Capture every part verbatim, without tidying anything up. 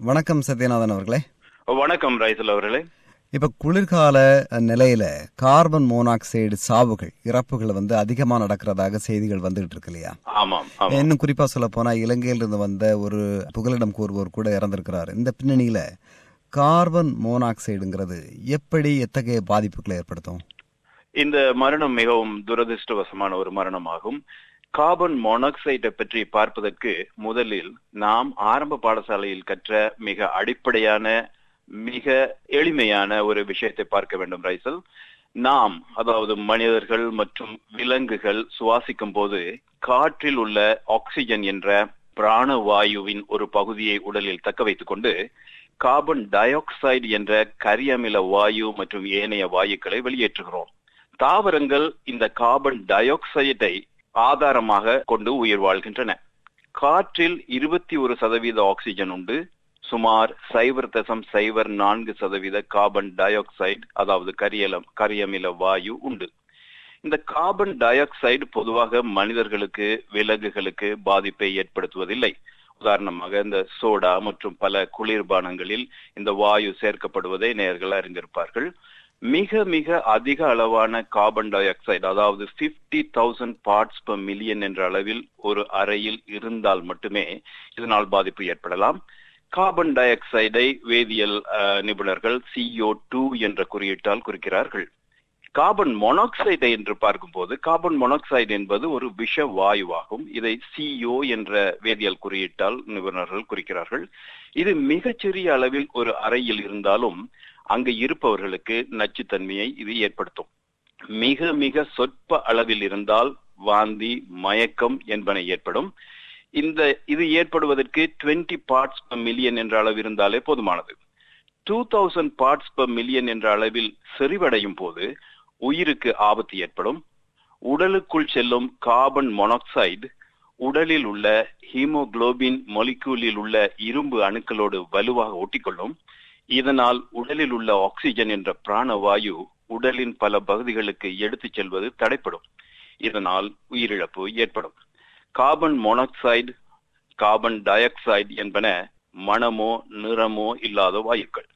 வணக்கம் சத்யநாதன் அவர்களே. வணக்கம் ரைசல் அவர்களே. இப்ப குளிர்கால நிலையில கார்பன் மோனாக்சைடு சாவுகள், இறப்புகள் வந்து அதிகமா நடக்கிறதாக செய்திகள் வந்துகிட்டு இருக்கு இல்லையா? ஆமாம். இன்னும் குறிப்பா சொல்ல போனா இலங்கையில் இருந்து வந்த ஒரு புகலிடம் கூறுவோர் கூட இறந்திருக்கிறார். இந்த பின்னணியில கார்பன் மோனாக்சைடுங்கிறது எப்படி எத்தகைய பாதிப்புகளை ஏற்படுத்தும்? இந்த மரணம் மிகவும் துரதிருஷ்டவசமான ஒரு மரணமாகும். கார்பன் மோனாக்சைடை பற்றி பார்ப்பதற்கு முதலில் நாம் ஆரம்ப பாடசாலையில் கற்ற மிக அடிப்படையான மிக எளிமையான ஒரு விஷயத்தை பார்க்க வேண்டும் ரைசல். நாம், அதாவது மனிதர்கள் மற்றும் விலங்குகள் சுவாசிக்கும் போது காற்றில் உள்ள ஆக்சிஜன் என்ற பிராணவாயுவின் ஒரு பகுதியை உடலில் தக்க வைத்துக் கொண்டு கார்பன் டை ஆக்சைடு என்ற கரியமில வாயு மற்றும் ஏனைய வாயுக்களை வெளியேற்றுகிறோம். தாவரங்கள் இந்த கார்பன் டை ஆக்சைடை ஆதாரமாக கொண்டு உயிர் வாழ்கின்றன. காற்றில் இருபத்தி ஒரு சதவீத ஆக்சிஜன் உண்டு. சுமார் சைவர் தசம் சைவர் நான்கு சதவீத கார்பன் டை ஆக்சைடு, அதாவது கரியலம் கரியமில வாயு உண்டு. இந்த கார்பன் டை ஆக்சைடு பொதுவாக மனிதர்களுக்கு விலங்குகளுக்கு பாதிப்பை ஏற்படுத்துவதில்லை. உதாரணமாக இந்த சோடா மற்றும் பல குளிர்பானங்களில் இந்த வாயு சேர்க்கப்படுவதை நேயர்கள் அறிந்திருப்பார்கள். மிக மிக அதிக அளவான கார்பன் டை ஆக்சைடு, அதாவது fifty thousand parts per million என்ற அளவில் ஒரு அறையில் இருந்தால் மட்டுமே இதனால் பாதிப்பு ஏற்படலாம். கார்பன் டை ஆக்சைடை வேதியியல் நிபுணர்கள் சி ஓ டூ என்ற குறியீட்டால் குறிக்கிறார்கள். கார்பன் மோனாக்சைடை என்று பார்க்கும்போது கார்பன் மோனாக்சைடு என்பது ஒரு விஷ வாயுவாகும். இதை சி ஓ என்ற வேதியியல் குறியீட்டால் நிபுணர்கள் குறிக்கிறார்கள். இது மிகச்சிறிய அளவில் ஒரு அறையில் இருந்தாலும் அங்கு இருப்பவர்களுக்கு நச்சுத்தன்மையை இது ஏற்படுத்தும். மிக மிக சொற்ப அளவில் இருந்தால் வாந்தி, மயக்கம் என்பன ஏற்படும். இந்த இது ஏற்படுவதற்கு டுவெண்ட்டி பார்ட்ஸ் பெர் மில்லியன் என்ற அளவு இருந்தாலே போதுமானது. Two thousand parts per million என்ற அளவில் செறிவடையும் போது உயிருக்கு ஆபத்து ஏற்படும். உடலுக்குள் செல்லும் கார்பன் மோனாக்சைடு உடலில் உள்ள ஹீமோகுளோபின் மொலிக்யூலில் உள்ள இரும்பு அணுக்களோடு வலுவாக ஒட்டிக்கொள்ளும். இதனால் உடலில் உள்ள ஆக்சிஜன் என்ற பிராணவாயு உடலின் பல பகுதிகளுக்கு எடுத்துச் செல்வது தடைப்படும். இதனால் உயிரிழப்பு ஏற்படும். Carbon monoxide, carbon dioxide என்பன மணமோ நிறமோ இல்லாத வாயுக்கள்.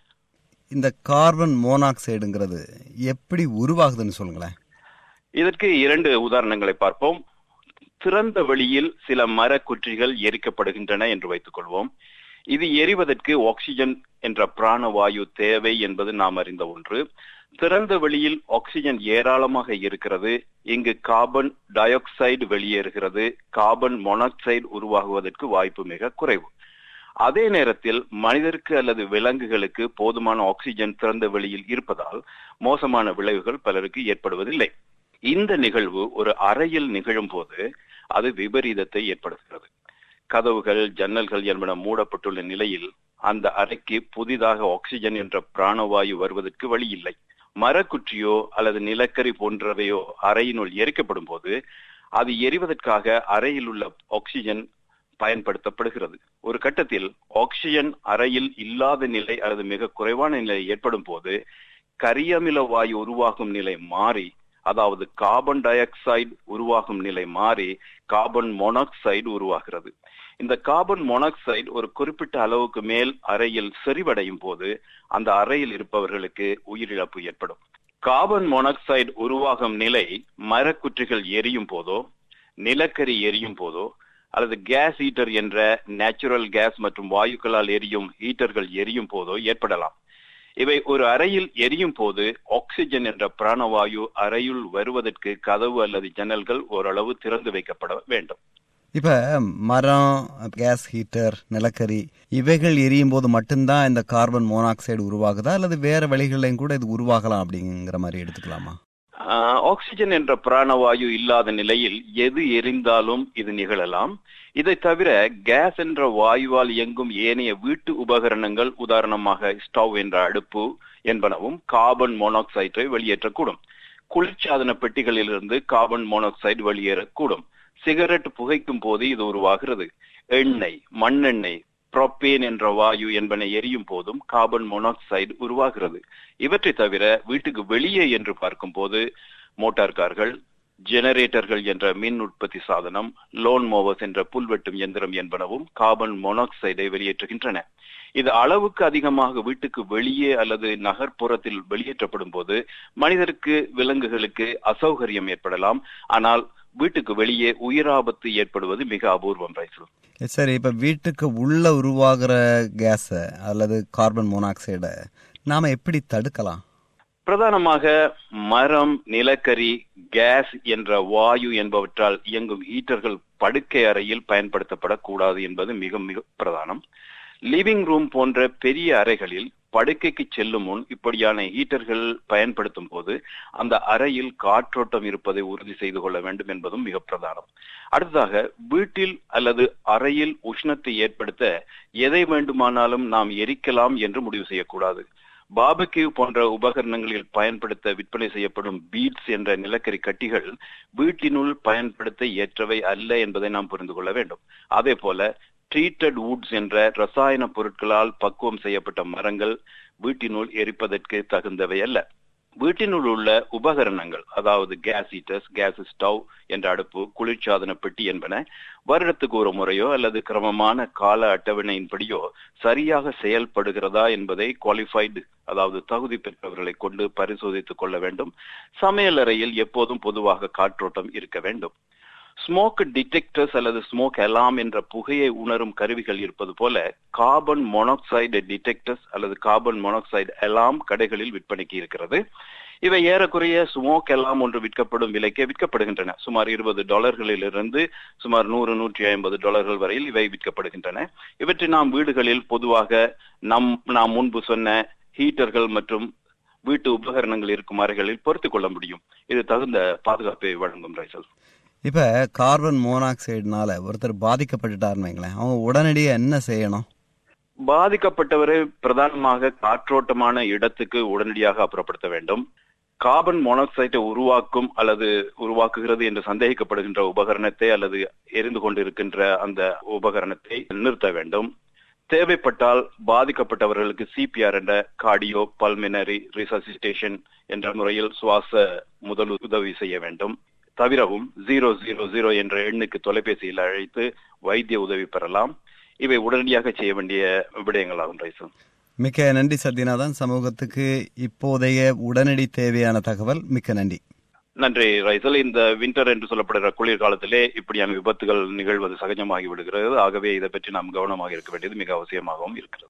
இந்த கார்பன் மோனாக்சைடுங்கிறது எப்படி உருவாகுதுன்னு சொல்லுங்களேன். இதற்கு இரண்டு உதாரணங்களை பார்ப்போம். திறந்த வெளியில் சில மரக்குற்றிகள் எரிக்கப்படுகின்றன என்று வைத்துக் கொள்வோம். இது எரிவதற்கு ஆக்சிஜன் என்ற பிராணவாயு தேவை என்பது நாம் அறிந்த ஒன்று. திறந்த வெளியில் ஆக்சிஜன் ஏராளமாக இருக்கிறது. இங்கு கார்பன் டை ஆக்சைடு வெளியேறுகிறது. கார்பன் மோனாக்சைடு உருவாகுவதற்கு வாய்ப்பு மிக குறைவு. அதே நேரத்தில் மனிதருக்கு அல்லது விலங்குகளுக்கு போதுமான ஆக்சிஜன் திறந்த வெளியில் இருப்பதால் மோசமான விளைவுகள் பலருக்கு ஏற்படுவதில்லை. இந்த நிகழ்வு ஒரு அறையில் நிகழும் போது அது விபரீதத்தை ஏற்படுத்துகிறது. கதவுகள், ஜன்னல்கள் என்பன மூடப்பட்டுள்ள நிலையில் அந்த அறைக்கு புதிதாக ஆக்சிஜன் என்ற பிராணவாயு வருவதற்கு வழி இல்லை. மரக்குற்றியோ அல்லது நிலக்கரி போன்றவையோ அறையினுள் எரிக்கப்படும் போது அது எரிவதற்காக அறையில் உள்ள ஆக்சிஜன் பயன்படுத்தப்படுகிறது. ஒரு கட்டத்தில் ஆக்சிஜன் அறையில் இல்லாத நிலை அல்லது மிக குறைவான நிலை ஏற்படும் போது கரியமில வாயு உருவாகும் நிலை மாறி, அதாவது கார்பன் டை ஆக்சைடு உருவாகும் நிலை மாறி கார்பன் மோனாக்சைடு உருவாகிறது. இந்த கார்பன் மோனாக்சைடு ஒரு குறிப்பிட்ட அளவுக்கு மேல் அறையில் செறிவடையும் போது அந்த அறையில் இருப்பவர்களுக்கு உயிரிழப்பு ஏற்படும். கார்பன் மோனாக்சைடு உருவாகும் நிலை மரக்குற்றிகள் எரியும் போதோ, நிலக்கரி எரியும் போதோ, அல்லது கேஸ் ஹீட்டர் என்ற நேச்சுரல் கேஸ் மற்றும் வாயுக்களால் எரியும் ஹீட்டர்கள் எரியும் போதோ ஏற்படலாம். இவை ஒரு அறையில் எரியும் போது ஆக்சிஜன் என்ற பிராணவாயு அறையுள் வருவதற்கு கதவு அல்லது ஜன்னல்கள் ஓரளவு திறந்து வைக்கப்பட வேண்டும். இப்ப மரம், கேஸ் ஹீட்டர், நிலக்கரி இவைகள் எரியும் போது மட்டும்தான் இந்த கார்பன் மோனாக்சைடு உருவாகுதா அல்லது வேற வழிகளையும் கூட இது உருவாகலாம் அப்படிங்கிற மாதிரி எடுத்துக்கலாமா? ஆக்சிஜன் என்ற பிராணவாயு இல்லாத நிலையில் எது எரிந்தாலும் இது நிகழலாம். இதை தவிர கேஸ் என்ற வாயுவால் இயங்கும் ஏனைய வீட்டு உபகரணங்கள், உதாரணமாக ஸ்டவ் என்ற அடுப்பு என்பனவும் கார்பன் மோனாக்சைடை வெளியேற்றக்கூடும். குளிர்சாதன பெட்டிகளிலிருந்து கார்பன் மோனாக்சைடு வெளியேறக்கூடும். சிகரெட் புகைக்கும் போது இது உருவாகிறது. எண்ணெய், மண்ணெண்ணெய், புரோப்பேன் என்ற வாயு என்பன எரியும் போதும் கார்பன் மோனாக்சைடு உருவாகிறது. இவற்றை தவிர வீட்டுக்கு வெளியே என்று பார்க்கும் போது மோட்டார் கார்கள், ஜெனரேட்டர்கள் என்ற மின் உற்பத்தி சாதனம், லோன் மோவர்ஸ் என்ற புல்வெட்டும் இயந்திரம் என்பனவும் கார்பன் மோனாக்சைடை வெளியேற்றுகின்றன. இது அளவுக்கு அதிகமாக வீட்டுக்கு வெளியே அல்லது நகர்ப்புறத்தில் வெளியேற்றப்படும் போது மனிதருக்கு, விலங்குகளுக்கு அசௌகரியம் ஏற்படலாம். ஆனால் வீட்டுக்கு வெளியே உயிராபத்து ஏற்படுவது மிக அபூர்வம். ரைசல், சரி, இப்ப வீட்டுக்கு உள்ள உருவாகிற கேஸ அல்லது கார்பன் மோனாக்சைட நாம எப்படி தடுக்கலாம்? பிரதானமாக மரம், நிலக்கரி, கேஸ் என்ற வாயு என்பவற்றால் இயங்கும் ஹீட்டர்கள் படுக்கை அறையில் பயன்படுத்தப்படக்கூடாது என்பது மிக மிக பிரதானம். லிவிங் ரூம் போன்ற பெரிய அறைகளில் படுக்கைக்கு செல்லும் முன் இப்படியான ஹீட்டர்கள் பயன்படுத்தும் போது அந்த அறையில் காற்றோட்டம் இருப்பதை உறுதி செய்து கொள்ள வேண்டும் என்பதும் மிக பிரதானம். அடுத்ததாக, வீட்டில் அல்லது அறையில் உஷ்ணத்தை ஏற்படுத்த எதை வேண்டுமானாலும் நாம் எரிக்கலாம் என்று முடிவு செய்யக்கூடாது. பார்பெக்யூ போன்ற உபகரணங்களில் பயன்படுத்த விற்பனை செய்யப்படும் பீட்ஸ் என்ற நிலக்கரி கட்டிகள் வீட்டினுள் பயன்படுத்த ஏற்றவை அல்ல என்பதை நாம் புரிந்து கொள்ள வேண்டும். அதே போல ட்ரீட்டட் வுட்ஸ் என்ற ரசாயன பொருட்களால் பக்குவம் செய்யப்பட்ட மரங்கள் வீட்டினுள் எரிப்பதற்கு தகுந்தவை அல்ல. வீட்டினுள் உள்ள உபகரணங்கள், அதாவது கேஸ் ஹீட்டர்ஸ், கேஸ் ஸ்டவ் என்ற அடுப்பு, குளிர்சாதன பெட்டி என்பன வருடத்துக்கு ஒரு முறையோ அல்லது கிரமமான கால அட்டவணையின்படியோ சரியாக செயல்படுகிறதா என்பதை குவாலிஃபைடு, அதாவது தகுதி பெற்றவர்களை கொண்டு பரிசோதித்துக் கொள்ள வேண்டும். சமையல் அறையில் எப்போதும் பொதுவாக காற்றோட்டம் இருக்க வேண்டும். ஸ்மோக் டிடெக்டர்ஸ் அல்லது ஸ்மோக் அலாம் என்ற புகையை உணரும் கருவிகள் இருப்பது போல கார்பன் மோனாக்சைடு டிடெக்டர்ஸ் அல்லது கார்பன் மோனாக்சைடு அலாம் கடைகளில் விற்பனைக்கு இருக்கிறது. இவை ஏறக்குறைய ஸ்மோக் அலாம் ஒன்று விற்கப்படும் விலைக்கே விற்கப்படுகின்றன. சுமார் இருபது டாலர்களில் இருந்து சுமார் நூறு நூற்றி ஐம்பது டாலர்கள் வரையில் இவை விற்கப்படுகின்றன. இவற்றை நாம் வீடுகளில் பொதுவாக நம் நாம் முன்பு சொன்ன ஹீட்டர்கள் மற்றும் வீட்டு உபகரணங்கள் இருக்கும் அறைகளில் பொருத்திக் கொள்ள முடியும். இது தகுந்த பாதுகாப்பை வழங்கும். ரைசல், இப்ப கார்பன் மோனாக்சைடுனால ஒருத்தர் பாதிக்கப்பட்டுட்டாருன்னு வைங்களேன், அவங்க உடனடியா என்ன செய்யணும்? பாதிக்கப்பட்டவரை பிரதானமாக காற்றோட்டமான இடத்துக்கு உடனடியாக அப்புறப்படுத்த வேண்டும். கார்பன் மோனாக்சைடை உருவாக்கும் அல்லது உருவாக்குகிறது என்று சந்தேகிக்கப்படுகின்ற உபகரணத்தை அல்லது எரிந்து கொண்டிருக்கின்ற அந்த உபகரணத்தை நிறுத்த வேண்டும். தேவைப்பட்டால் பாதிக்கப்பட்டவர்களுக்கு சிபிஆர் என்ற கார்டியோ பல்மினரி ரிசசிட்டேஷன் என்ற முறையில் சுவாச முதல் உதவி செய்ய வேண்டும். தவிரவும் ஜீரோ ஜீரோ ஜீரோ என்ற எண்ணுக்கு தொலைபேசியில் அழைத்து வைத்திய உதவி பெறலாம். இவை உடனடியாக செய்ய வேண்டிய விடயங்களாகும். ரைசல், மிக்க நன்றி சத்யநாதன். சமூகத்துக்கு இப்போதைய உடனடி தேவையான தகவல். மிக்க நன்றி. நன்றி ரைசல். இந்த வின்டர் என்று சொல்லப்படுகிற குளிர்காலத்திலே இப்படியான விபத்துகள் நிகழ்வது சகஜமாகி விடுகிறது. ஆகவே இதை பற்றி நாம் கவனமாக இருக்க வேண்டியது மிக அவசியமாகவும் இருக்கிறது.